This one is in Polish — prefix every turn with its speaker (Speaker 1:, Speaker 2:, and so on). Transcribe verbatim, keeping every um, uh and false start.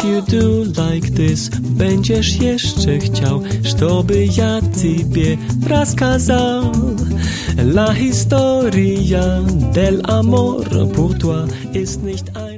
Speaker 1: you do like this, będziesz jeszcze chciał, żeby ja тебе рассказал. La historia del amor pour toi ist nicht ein